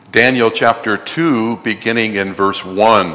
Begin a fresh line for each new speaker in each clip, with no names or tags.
Daniel chapter 2, beginning in verse 1.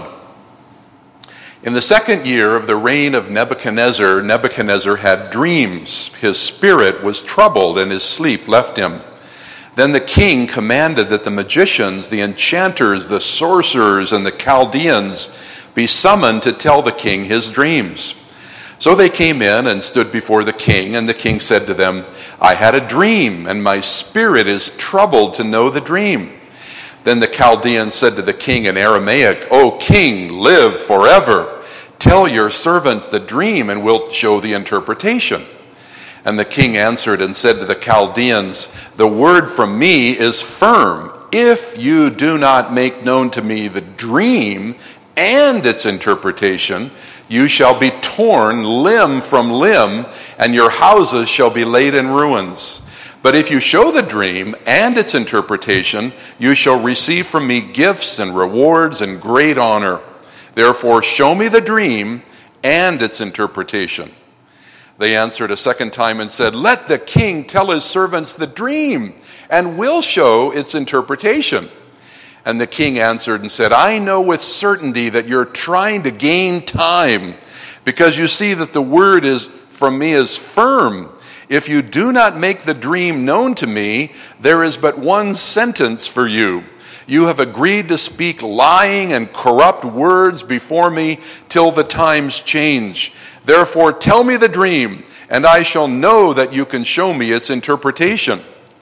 In the second year of the reign of Nebuchadnezzar, Nebuchadnezzar had dreams. His spirit was troubled and his sleep left him. Then the king commanded that the magicians, the enchanters, the sorcerers, and the Chaldeans be summoned to tell the king his dreams. So they came in and stood before the king, and the king said to them, "I had a dream, and my spirit is troubled to know the dream." Then the Chaldeans said to the king in Aramaic, "O king, live forever. Tell your servants the dream, and we'll show the interpretation." And the king answered and said to the Chaldeans, "The word from me is firm. If you do not make known to me the dream and its interpretation, you shall be torn limb from limb, and your houses shall be laid in ruins. But if you show the dream and its interpretation, you shall receive from me gifts and rewards and great honor. Therefore, show me the dream and its interpretation." They answered a second time and said, "Let the king tell his servants the dream, and we'll show its interpretation." And the king answered and said, "I know with certainty that you're trying to gain time, because you see that the word is from me is firm. If you do not make the dream known to me, there is but one sentence for you. You have agreed to speak lying and corrupt words before me till the times change. Therefore tell me the dream, and I shall know that you can show me its interpretation."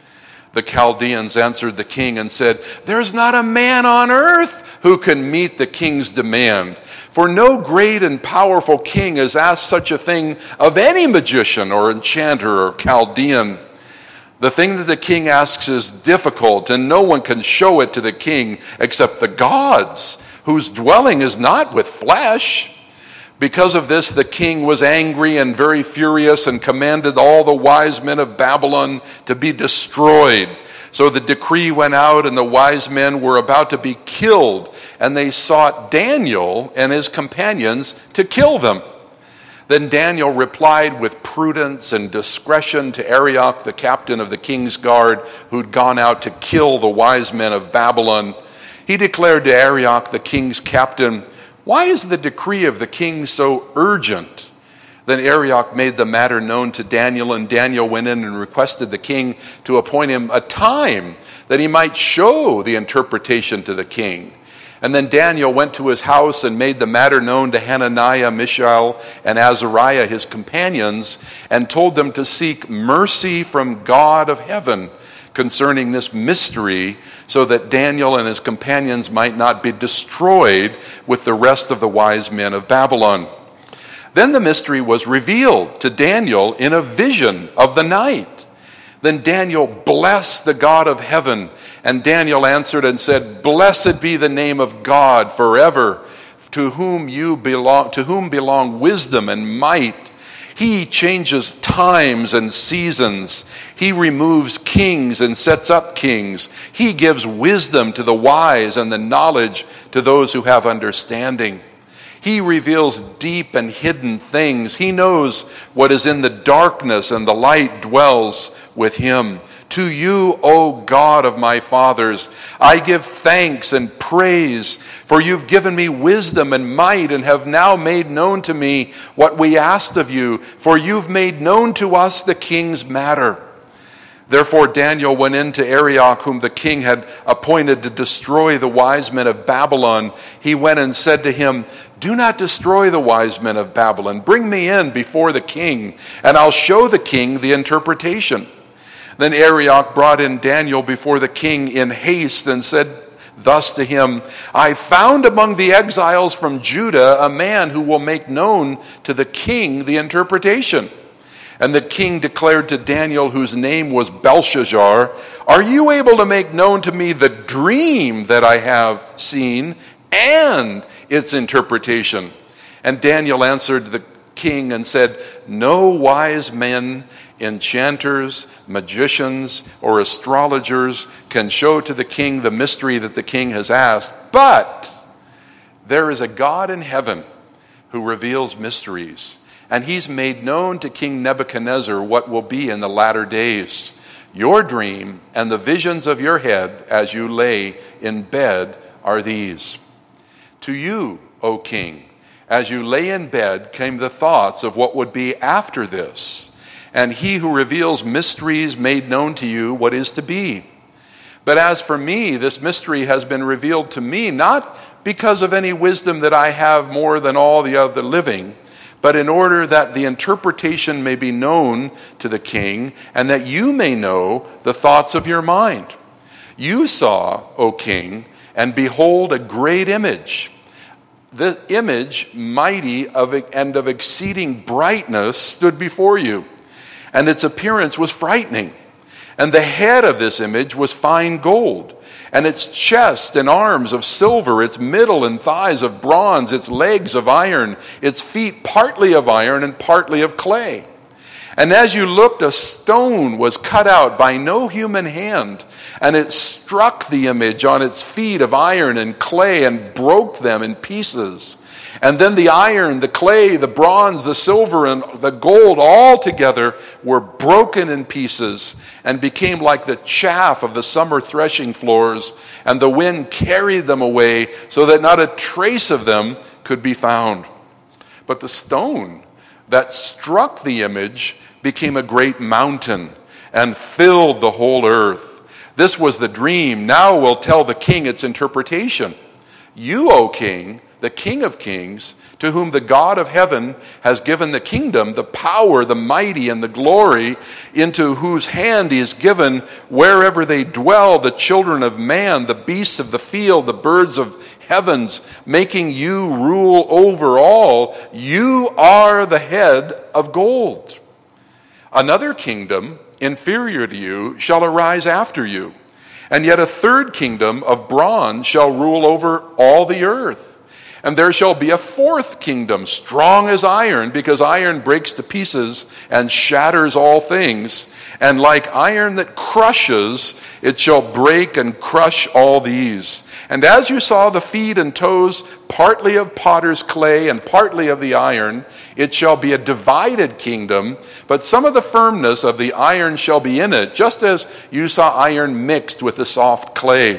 The Chaldeans answered the king and said, "There's not a man on earth who can meet the king's demand. For no great and powerful king has asked such a thing of any magician or enchanter or Chaldean. The thing that the king asks is difficult, and no one can show it to the king except the gods, whose dwelling is not with flesh." Because of this, the king was angry and very furious and commanded all the wise men of Babylon to be destroyed. So the decree went out, and the wise men were about to be killed, and they sought Daniel and his companions to kill them. Then Daniel replied with prudence and discretion to Arioch, the captain of the king's guard, who'd gone out to kill the wise men of Babylon. He declared to Arioch, the king's captain, "Why is the decree of the king so urgent?" Then Arioch made the matter known to Daniel, and Daniel went in and requested the king to appoint him a time that he might show the interpretation to the king. And then Daniel went to his house and made the matter known to Hananiah, Mishael, and Azariah, his companions, and told them to seek mercy from God of heaven concerning this mystery, so that Daniel and his companions might not be destroyed with the rest of the wise men of Babylon. Then the mystery was revealed to Daniel in a vision of the night. Then Daniel blessed the God of heaven, and Daniel answered and said, "Blessed be the name of God forever, to whom belong wisdom and might. He changes times and seasons. He removes kings and sets up kings. He gives wisdom to the wise and the knowledge to those who have understanding. He reveals deep and hidden things. He knows what is in the darkness, and the light dwells with him. To you, O God of my fathers, I give thanks and praise, for you've given me wisdom and might, and have now made known to me what we asked of you, for you've made known to us the king's matter." Therefore Daniel went in to Arioch, whom the king had appointed to destroy the wise men of Babylon. He went and said to him, "Do not destroy the wise men of Babylon. Bring me in before the king, and I'll show the king the interpretation." Then Arioch brought in Daniel before the king in haste and said thus to him, "I found among the exiles from Judah a man who will make known to the king the interpretation." And the king declared to Daniel, whose name was Belshazzar, "Are you able to make known to me the dream that I have seen and its interpretation?" And Daniel answered the king and said, "No wise men, enchanters, magicians, or astrologers can show to the king the mystery that the king has asked, but there is a God in heaven who reveals mysteries, and he's made known to King Nebuchadnezzar what will be in the latter days. Your dream and the visions of your head as you lay in bed are these. To you, O king, as you lay in bed came the thoughts of what would be after this, and he who reveals mysteries made known to you what is to be. But as for me, this mystery has been revealed to me, not because of any wisdom that I have more than all the other living, but in order that the interpretation may be known to the king, and that you may know the thoughts of your mind. You saw, O king, and behold a great image. The image, mighty and of exceeding brightness, stood before you, and its appearance was frightening. And the head of this image was fine gold, and its chest and arms of silver, its middle and thighs of bronze, its legs of iron, its feet partly of iron and partly of clay. And as you looked, a stone was cut out by no human hand, and it struck the image on its feet of iron and clay and broke them in pieces. And then the iron, the clay, the bronze, the silver, and the gold all together were broken in pieces and became like the chaff of the summer threshing floors, and the wind carried them away so that not a trace of them could be found. But the stone that struck the image became a great mountain and filled the whole earth. This was the dream. Now we'll tell the king its interpretation. You, O king, the King of kings, to whom the God of heaven has given the kingdom, the power, the mighty, and the glory, into whose hand he is given wherever they dwell, the children of man, the beasts of the field, the birds of heavens, making you rule over all. You are the head of gold. Another kingdom, inferior to you, shall arise after you, and yet a third kingdom of bronze shall rule over all the earth. And there shall be a fourth kingdom, strong as iron, because iron breaks to pieces and shatters all things. And like iron that crushes, it shall break and crush all these. And as you saw the feet and toes, partly of potter's clay and partly of the iron, it shall be a divided kingdom, but some of the firmness of the iron shall be in it, just as you saw iron mixed with the soft clay.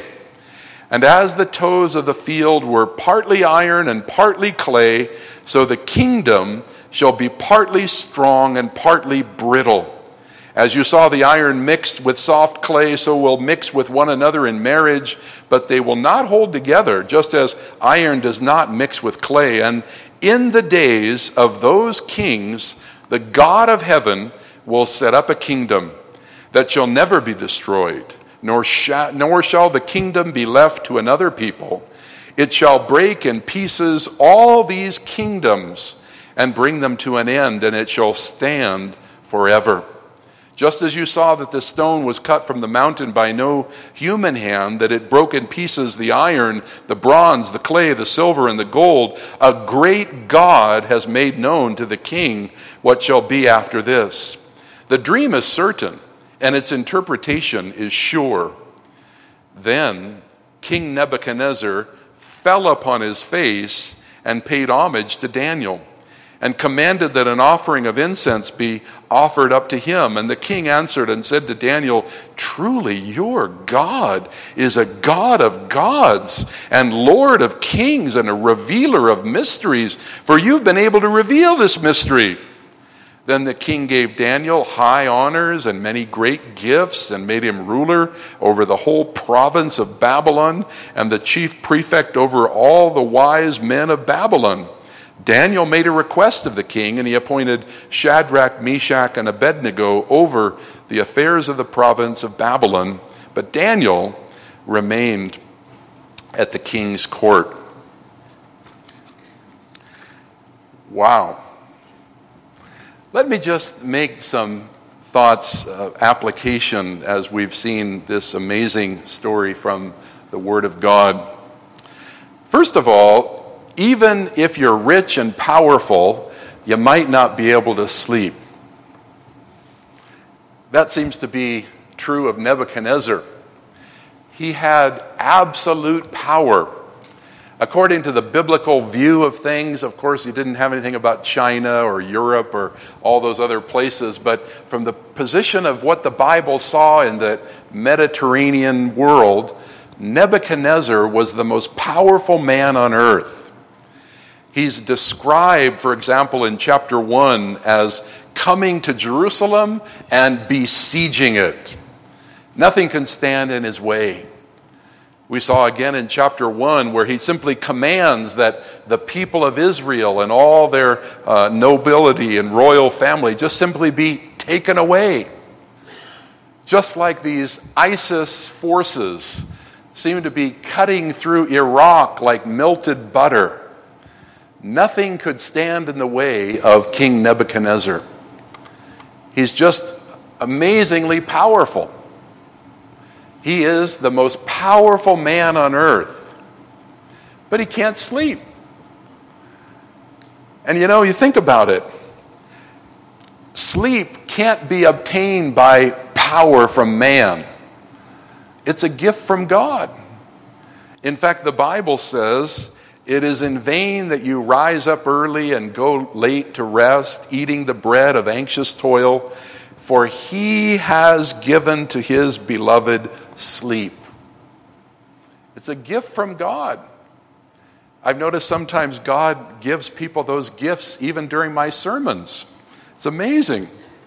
And as the toes of the field were partly iron and partly clay, so the kingdom shall be partly strong and partly brittle. As you saw the iron mixed with soft clay, so will mix with one another in marriage, but they will not hold together, just as iron does not mix with clay. And in the days of those kings, the God of heaven will set up a kingdom that shall never be destroyed, nor shall the kingdom be left to another people. It shall break in pieces all these kingdoms and bring them to an end, and it shall stand forever. Just as you saw that the stone was cut from the mountain by no human hand, that it broke in pieces the iron, the bronze, the clay, the silver, and the gold, a great God has made known to the king what shall be after this. The dream is certain, and its interpretation is sure. Then King Nebuchadnezzar fell upon his face and paid homage to Daniel, and commanded that an offering of incense be offered up to him. And the king answered and said to Daniel, "Truly your God is a God of gods and Lord of kings and a revealer of mysteries, for you've been able to reveal this mystery." Then the king gave Daniel high honors and many great gifts, and made him ruler over the whole province of Babylon and the chief prefect over all the wise men of Babylon. Daniel made a request of the king, and he appointed Shadrach, Meshach, and Abednego over the affairs of the province of Babylon. But Daniel remained at the king's court. Wow. Let me just make some thoughts of application as we've seen this amazing story from the Word of God. First of all, even if you're rich and powerful, you might not be able to sleep. That seems to be true of Nebuchadnezzar. He had absolute power. According to the biblical view of things, of course, he didn't have anything about China or Europe or all those other places, but from the position of what the Bible saw in the Mediterranean world, Nebuchadnezzar was the most powerful man on earth. He's described, for example, in chapter 1 as coming to Jerusalem and besieging it. Nothing can stand in his way. We saw again in chapter 1 where he simply commands that the people of Israel and all their nobility and royal family just simply be taken away. Just like these ISIS forces seem to be cutting through Iraq like melted butter. Nothing could stand in the way of King Nebuchadnezzar. He's just amazingly powerful. He is the most powerful man on earth. But he can't sleep. And you think about it. Sleep can't be obtained by power from man. It's a gift from God. In fact, the Bible says, "It is in vain that you rise up early and go late to rest, eating the bread of anxious toil, for he has given to his beloved sleep." It's a gift from God. I've noticed sometimes God gives people those gifts even during my sermons. It's amazing.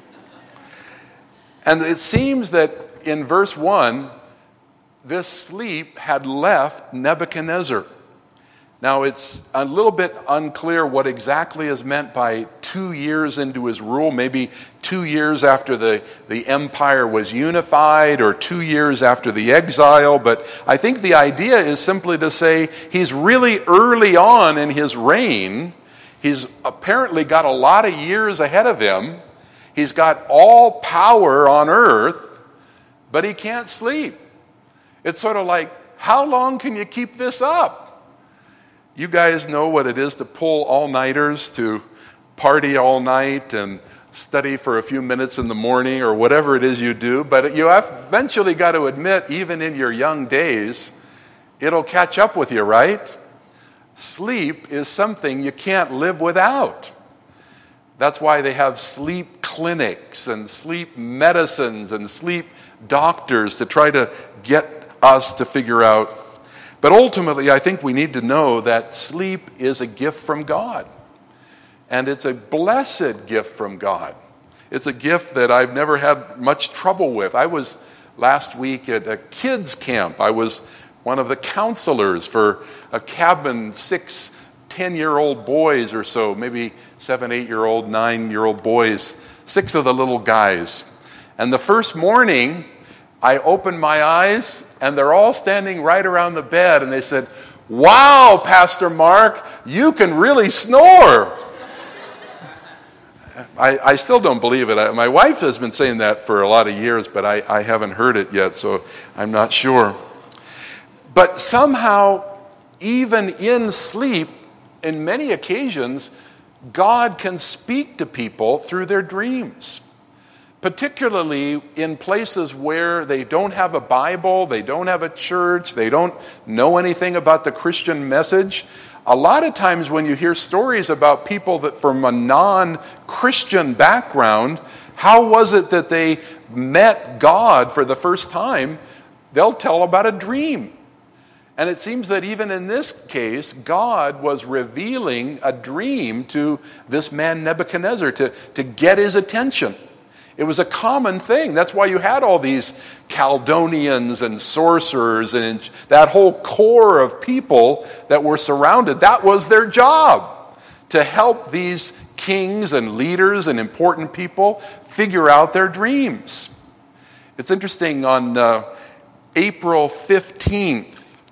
And it seems that in verse 1, this sleep had left Nebuchadnezzar. Now, it's a little bit unclear what exactly is meant by 2 years into his rule, maybe 2 years after the empire was unified or 2 years after the exile, but I think the idea is simply to say he's really early on in his reign. He's apparently got a lot of years ahead of him. He's got all power on earth, but he can't sleep. It's sort of like, how long can you keep this up? You guys know what it is to pull all-nighters, to party all night and study for a few minutes in the morning or whatever it is you do. But you eventually got to admit, even in your young days, it'll catch up with you, right? Sleep is something you can't live without. That's why they have sleep clinics and sleep medicines and sleep doctors to try to get us to figure out. But ultimately, I think we need to know that sleep is a gift from God. And it's a blessed gift from God. It's a gift that I've never had much trouble with. I was last week at a kids camp. I was one of the counselors for a cabin, 6 10-year-old boys or so, maybe 7 8-year-old, 9-year-old boys, 6 of the little guys. And the first morning, I opened my eyes, and they're all standing right around the bed, and they said, "Wow, Pastor Mark, you can really snore." I still don't believe it. My wife has been saying that for a lot of years, but I haven't heard it yet, so I'm not sure. But somehow, even in sleep, in many occasions, God can speak to people through their dreams. Particularly in places where they don't have a Bible, they don't have a church, they don't know anything about the Christian message. A lot of times when you hear stories about people that from a non-Christian background, how was it that they met God for the first time? They'll tell about a dream. And it seems that even in this case, God was revealing a dream to this man Nebuchadnezzar to get his attention. It was a common thing. That's why you had all these Chaldeans and sorcerers and that whole core of people that were surrounded. That was their job, to help these kings and leaders and important people figure out their dreams. It's interesting, on April 15th,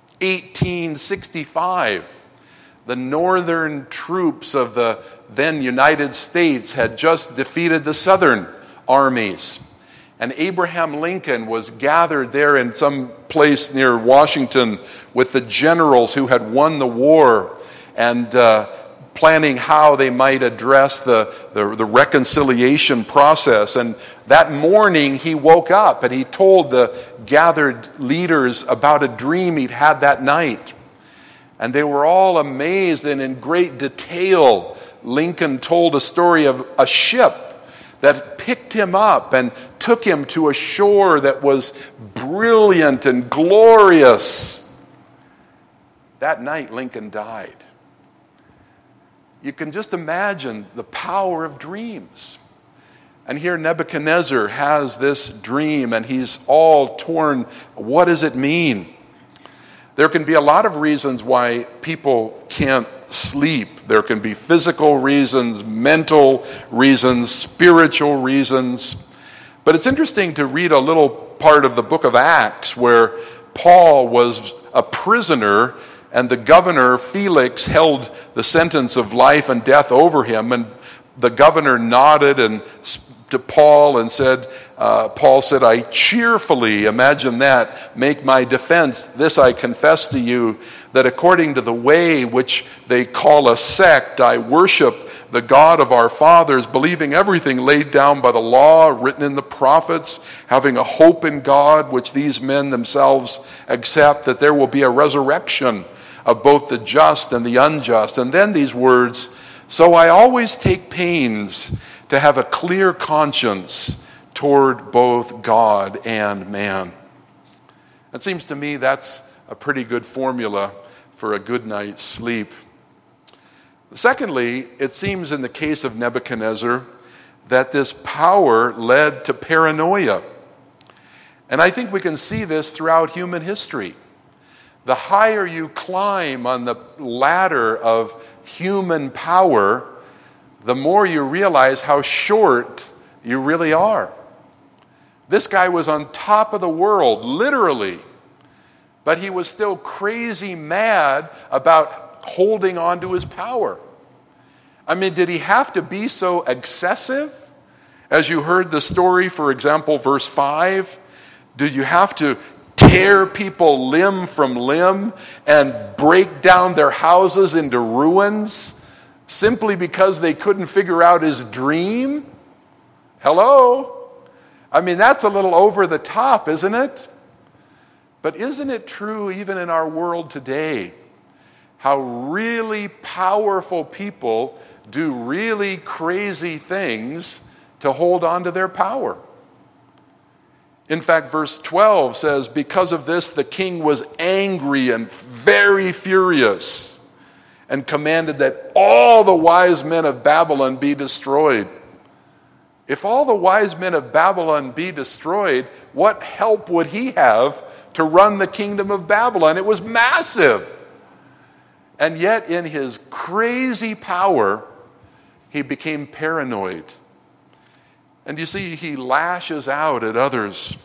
1865, the northern troops of the then United States had just defeated the southern armies. And Abraham Lincoln was gathered there in some place near Washington with the generals who had won the war and planning how they might address the reconciliation process. And that morning he woke up and he told the gathered leaders about a dream he'd had that night. And they were all amazed, and in great detail, Lincoln told a story of a ship that picked him up and took him to a shore that was brilliant and glorious. That night, Lincoln died. You can just imagine the power of dreams. And here Nebuchadnezzar has this dream, and he's all torn. What does it mean? There can be a lot of reasons why people can't sleep. There can be physical reasons, mental reasons, spiritual reasons. But it's interesting to read a little part of the book of Acts where Paul was a prisoner and the governor, Felix, held the sentence of life and death over him. And the governor nodded to Paul and said, Paul said, I cheerfully, imagine that, make my defense. This I confess to you, that according to the way which they call a sect, I worship the God of our fathers, believing everything laid down by the law, written in the prophets, having a hope in God, which these men themselves accept, that there will be a resurrection of both the just and the unjust. And then these words, so I always take pains to have a clear conscience toward both God and man. It seems to me that's a pretty good formula for a good night's sleep. Secondly, it seems in the case of Nebuchadnezzar that this power led to paranoia. And I think we can see this throughout human history. The higher you climb on the ladder of human power, the more you realize how short you really are. This guy was on top of the world, literally, but he was still crazy mad about holding on to his power. I mean, did he have to be so excessive? As you heard the story, for example, verse 5, did you have to tear people limb from limb and break down their houses into ruins simply because they couldn't figure out his dream? Hello? I mean, that's a little over the top, isn't it? But isn't it true even in our world today, how really powerful people do really crazy things to hold on to their power? In fact, verse 12 says, because of this, the king was angry and very furious and commanded that all the wise men of Babylon be destroyed. If all the wise men of Babylon be destroyed, what help would he have to run the kingdom of Babylon? It was massive. And yet in his crazy power, he became paranoid. And you see, he lashes out at others.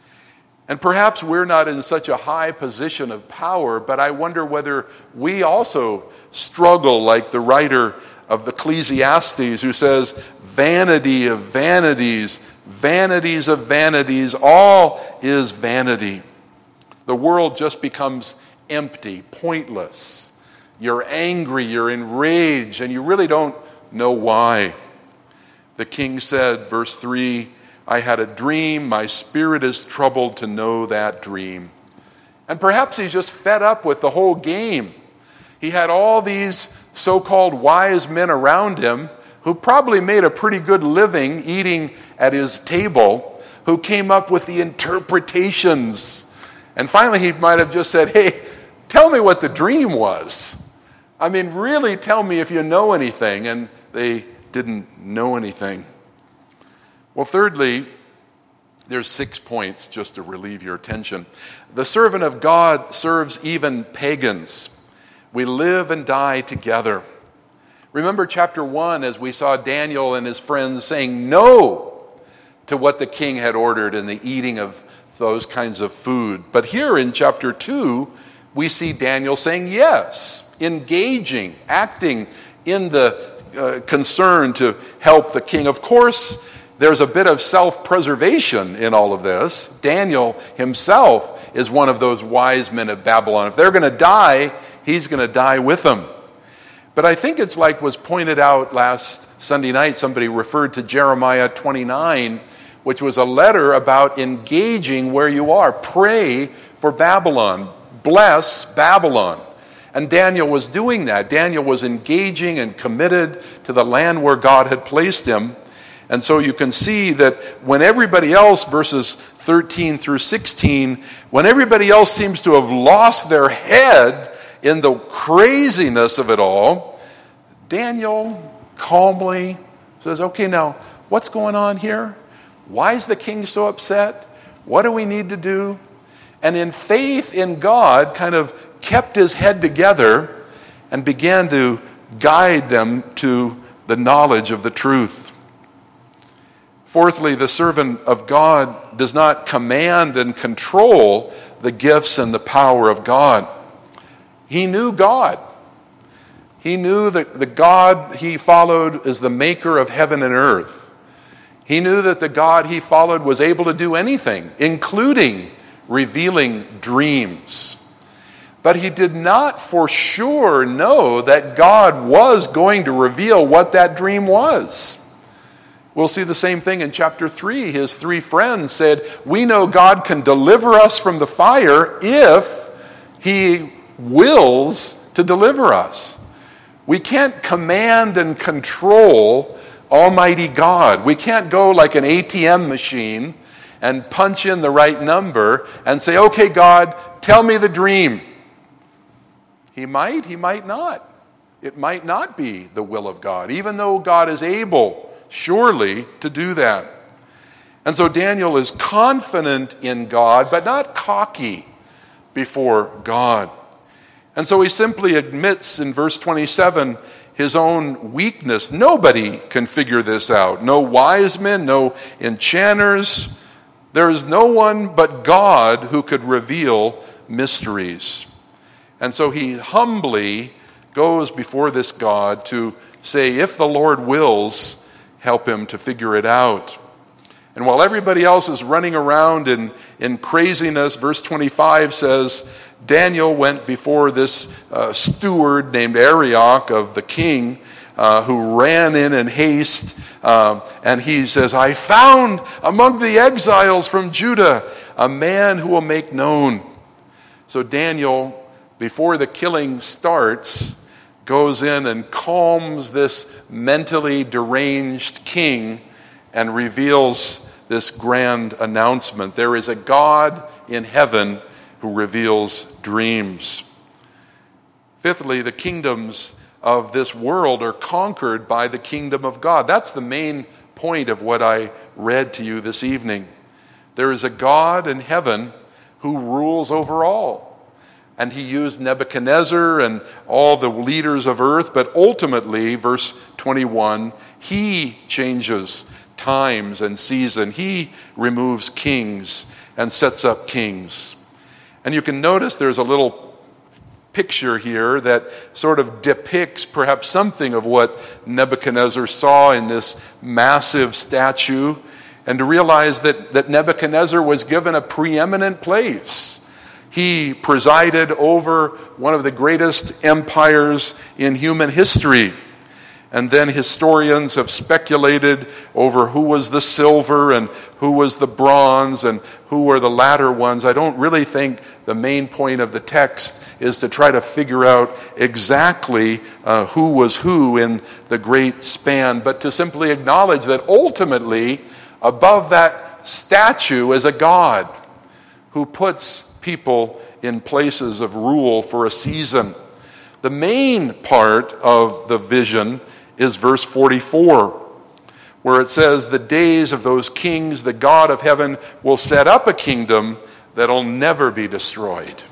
And perhaps we're not in such a high position of power, but I wonder whether we also struggle like the writer of Ecclesiastes who says, vanity of vanities, vanities of vanities, all is vanity. The world just becomes empty, pointless. You're angry, you're enraged, and you really don't know why. The king said, verse 3, I had a dream, my spirit is troubled to know that dream. And perhaps he's just fed up with the whole game. He had all these so-called wise men around him who probably made a pretty good living eating at his table, who came up with the interpretations. And finally he might have just said, hey, tell me what the dream was. I mean, really tell me if you know anything. And they didn't know anything. Well, thirdly, there's 6 points just to relieve your attention. The servant of God serves even pagans. We live and die together. Remember chapter 1 as we saw Daniel and his friends saying no to what the king had ordered in the eating of those kinds of food. But here in chapter 2, we see Daniel saying yes, engaging, acting in the concern to help the king. Of course, there's a bit of self-preservation in all of this. Daniel himself is one of those wise men of Babylon. If they're going to die, he's going to die with them. But I think it's like was pointed out last Sunday night. Somebody referred to Jeremiah 29, which was a letter about engaging where you are. Pray for Babylon. Bless Babylon. And Daniel was doing that. Daniel was engaging and committed to the land where God had placed him. And so you can see that when everybody else, verses 13 through 16, when everybody else seems to have lost their head in the craziness of it all, Daniel calmly says, okay, now, what's going on here? Why is the king so upset? What do we need to do? And in faith in God, kind of kept his head together and began to guide them to the knowledge of the truth. Fourthly, the servant of God does not command and control the gifts and the power of God. He knew God. He knew that the God he followed is the maker of heaven and earth. He knew that the God he followed was able to do anything, including revealing dreams. But he did not for sure know that God was going to reveal what that dream was. We'll see the same thing in chapter 3. His three friends said, we know God can deliver us from the fire if he wills to deliver us. We can't command and control Almighty God. We can't go like an ATM machine and punch in the right number and say, okay, God, tell me the dream. He might not. It might not be the will of God, even though God is able, surely, to do that. And so Daniel is confident in God, but not cocky before God. And so he simply admits in verse 27 his own weakness. Nobody can figure this out. No wise men, no enchanters. There is no one but God who could reveal mysteries. And so he humbly goes before this God to say, if the Lord wills, help him to figure it out. And while everybody else is running around in craziness, verse 25 says, Daniel went before this steward named Arioch of the king, who ran in haste, and he says, I found among the exiles from Judah a man who will make known. So Daniel, before the killing starts, goes in and calms this mentally deranged king and reveals this grand announcement. There is a God in heaven who reveals dreams. Fifthly, the kingdoms of this world are conquered by the kingdom of God. That's the main point of what I read to you this evening. There is a God in heaven who rules over all. And he used Nebuchadnezzar and all the leaders of earth, but ultimately, verse 21, he changes times and season. He removes kings and sets up kings. And you can notice there's a little picture here that sort of depicts perhaps something of what Nebuchadnezzar saw in this massive statue, and to realize that Nebuchadnezzar was given a preeminent place. He presided over one of the greatest empires in human history. And then historians have speculated over who was the silver and who was the bronze and who were the latter ones. I don't really think the main point of the text is to try to figure out exactly who was who in the great span, but to simply acknowledge that ultimately above that statue is a God who puts people in places of rule for a season. The main part of the vision is verse 44, where it says, the days of those kings, the God of heaven will set up a kingdom that'll never be destroyed.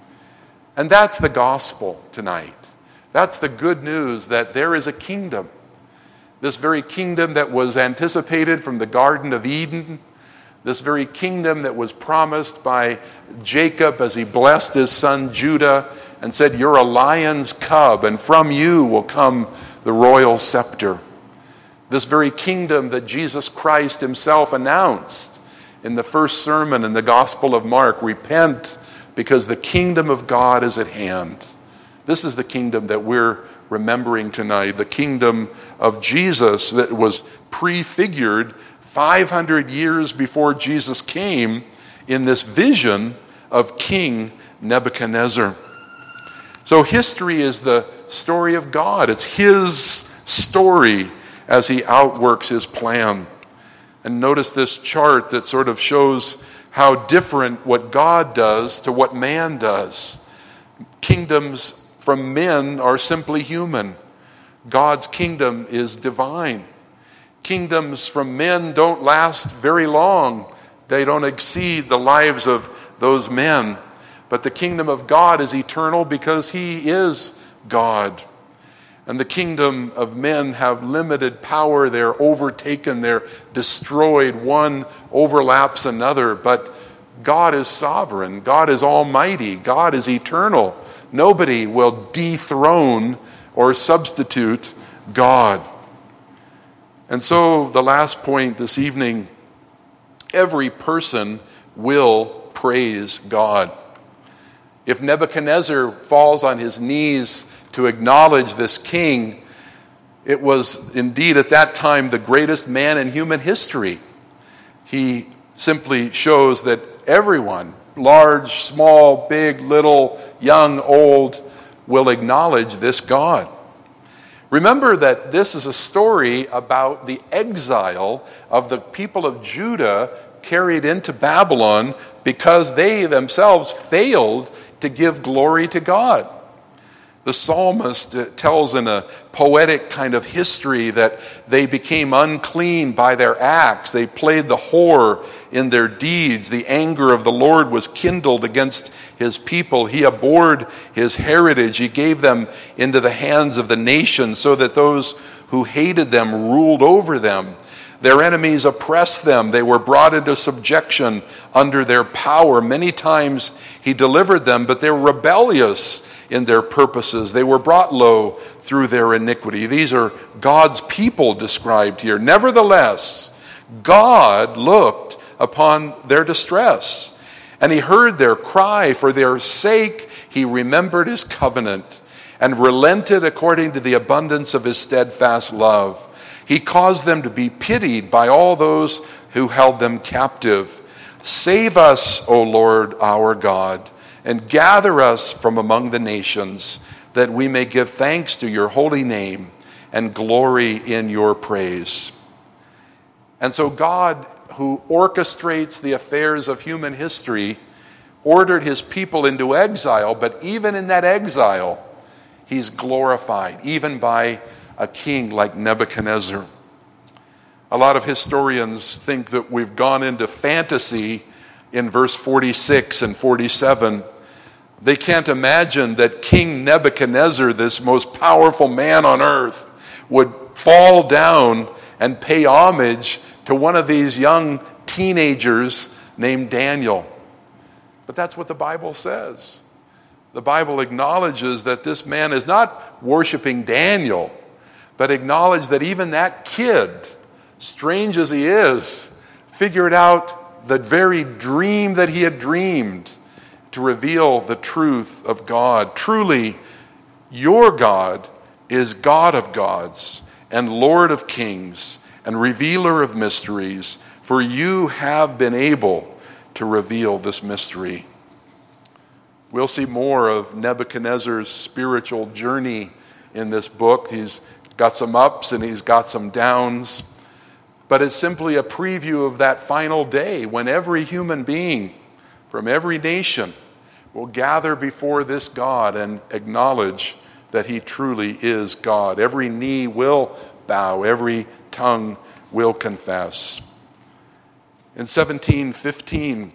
And that's the gospel tonight. That's the good news, that there is a kingdom. This very kingdom that was anticipated from the Garden of Eden, this very kingdom that was promised by Jacob as he blessed his son Judah and said, you're a lion's cub, and from you will come the royal scepter. This very kingdom that Jesus Christ himself announced in the first sermon in the Gospel of Mark, repent because the kingdom of God is at hand. This is the kingdom that we're remembering tonight, the kingdom of Jesus that was prefigured 500 years before Jesus came in this vision of King Nebuchadnezzar. So history is the story of God. It's his story as he outworks his plan. And notice this chart that sort of shows how different what God does to what man does. Kingdoms from men are simply human. God's kingdom is divine. Kingdoms from men don't last very long. They don't exceed the lives of those men. But the kingdom of God is eternal because he is God. And the kingdom of men have limited power. They're overtaken. They're destroyed. One overlaps another. But God is sovereign. God is almighty. God is eternal. Nobody will dethrone or substitute God. And so the last point this evening, every person will praise God. If Nebuchadnezzar falls on his knees to acknowledge this king, it was indeed at that time the greatest man in human history. He simply shows that everyone, large, small, big, little, young, old, will acknowledge this God. Remember that this is a story about the exile of the people of Judah carried into Babylon because they themselves failed to give glory to God. The psalmist tells in a poetic kind of history that they became unclean by their acts. They played the whore in their deeds. The anger of the Lord was kindled against his people. He abhorred his heritage. He gave them into the hands of the nations so that those who hated them ruled over them. Their enemies oppressed them. They were brought into subjection under their power. Many times he delivered them, but they're rebellious in their purposes. They were brought low through their iniquity. These are God's people described here. Nevertheless, God looked upon their distress, and he heard their cry. For their sake he remembered his covenant and relented according to the abundance of his steadfast love. He caused them to be pitied by all those who held them captive. Save us, O Lord our God, and gather us from among the nations, that we may give thanks to your holy name and glory in your praise. And so God, who orchestrates the affairs of human history, ordered his people into exile, but even in that exile, he's glorified, even by a king like Nebuchadnezzar. A lot of historians think that we've gone into fantasy in verse 46 and 47. They can't imagine that King Nebuchadnezzar, this most powerful man on earth, would fall down and pay homage to one of these young teenagers named Daniel. But that's what the Bible says. The Bible acknowledges that this man is not worshiping Daniel, but acknowledge that even that kid, strange as he is, figured out the very dream that he had dreamed to reveal the truth of God. Truly, your God is God of gods and Lord of kings and revealer of mysteries, for you have been able to reveal this mystery. We'll see more of Nebuchadnezzar's spiritual journey in this book. He's got some ups and he's got some downs, but it's simply a preview of that final day when every human being from every nation will gather before this God and acknowledge that he truly is God. Every knee will bow, every tongue will confess. In 1715,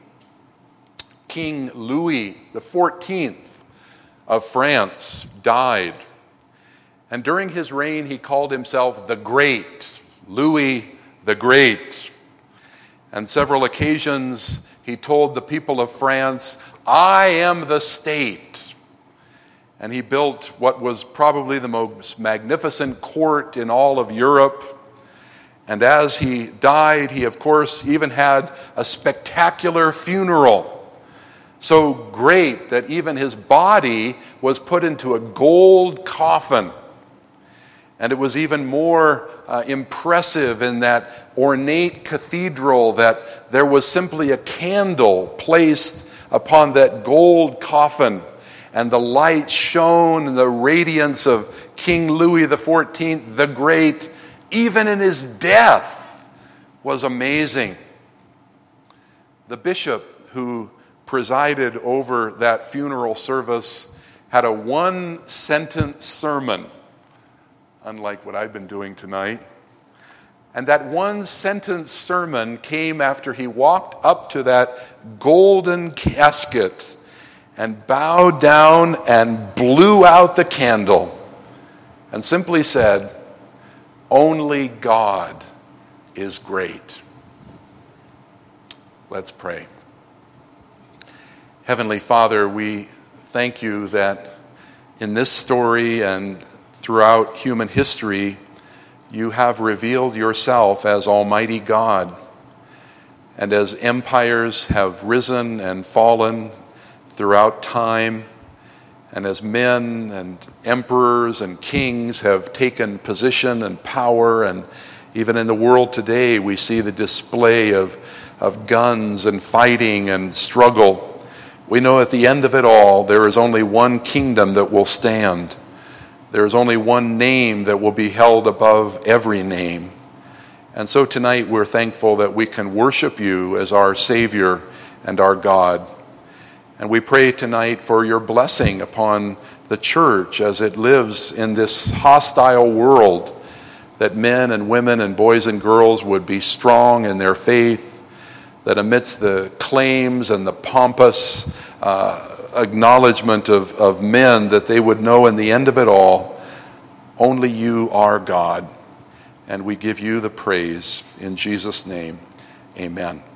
King Louis XIV of France died. And during his reign, he called himself the Great, Louis the Great. On several occasions, he told the people of France, I am the state. And he built what was probably the most magnificent court in all of Europe. And as he died, he, of course, even had a spectacular funeral. So great that even his body was put into a gold coffin. And it was even more impressive in that ornate cathedral that there was simply a candle placed upon that gold coffin. and the light shone, and the radiance of King Louis XIV, the Great, even in his death, was amazing. The bishop who presided over that funeral service had a one-sentence sermon, unlike what I've been doing tonight. And that one-sentence sermon came after he walked up to that golden casket and bowed down and blew out the candle and simply said, "Only God is great." Let's pray. Heavenly Father, we thank you that in this story and throughout human history, you have revealed yourself as Almighty God. And as empires have risen and fallen throughout time, and as men and emperors and kings have taken position and power, and even in the world today we see the display of guns and fighting and struggle, we know at the end of it all there is only one kingdom that will stand. There is only one name that will be held above every name. And so tonight we're thankful that we can worship you as our Savior and our God. And we pray tonight for your blessing upon the church as it lives in this hostile world, that men and women and boys and girls would be strong in their faith, that amidst the claims and the pompous acknowledgement of men, that they would know in the end of it all, only you are God. And we give you the praise in Jesus' name. Amen.